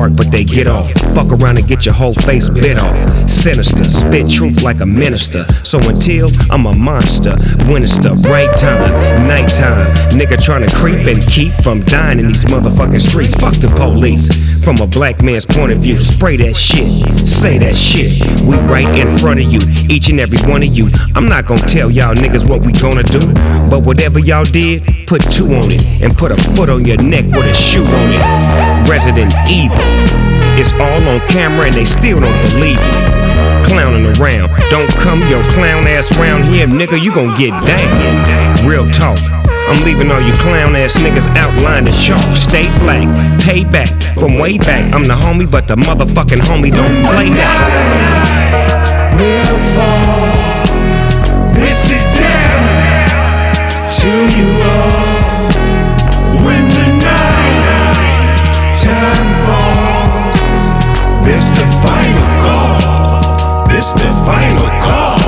bark, but they get off. Fuck around and get your whole face bit off. Sinister, spit truth like a minister. So until I'm a monster, when it's the right time, nighttime, nigga tryna creep and keep from dying in these motherfucking streets. Fuck the police. From a black man's point of view, spray that shit, say that shit. We right in front of you, each and every one of you. I'm not gonna tell y'all niggas what we gonna do, but whatever y'all did, put 2 on it and put a foot on your neck with a shoe on it. Resident Evil. It's all on camera and they still don't believe it. Clowning around, don't come your clown ass round here, nigga, you gon' get down. Real talk, I'm leaving all you clown ass niggas outlined as chalk. Stay black, pay back from way back. I'm the homie, but the motherfucking homie don't play that. We'll fall, this is down to you all. When the night time falls, this the final call. This the final call.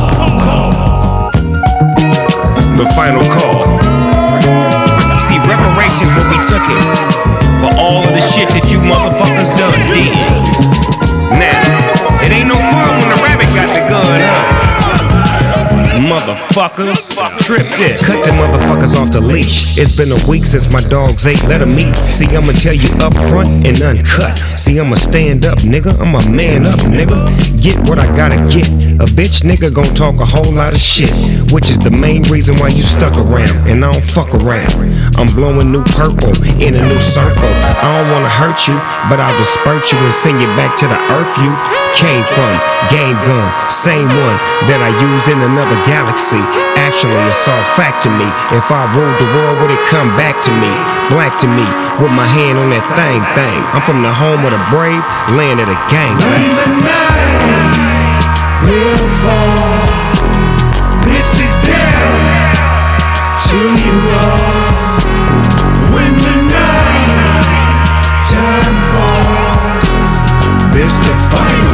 The final call. See, reparations will be taken for all of the shit that you motherfuckers done did. Now, it ain't no fun when the rabbit got the gun, huh? Motherfucker, trip this. Cut the motherfuckers off the leash. It's been a week since my dogs ate, let them eat. See, I'ma tell you up front and uncut. See, I'ma stand up, nigga. I'm a man up, nigga. Get what I gotta get. A bitch nigga gon' talk a whole lot of shit, which is the main reason why you stuck around. And I don't fuck around. I'm blowing new purple in a new circle. I don't wanna hurt you, but I'll disperse you and send you back to the earth you came from. Game gun, same one that I used in another galaxy. Actually, it's all fact to me. If I ruled the world, would it come back to me? Black to me, with my hand on that thing. I'm from the home of the brave, land of the gang. When the night will fall, this is down to you all. When the night time falls, this the final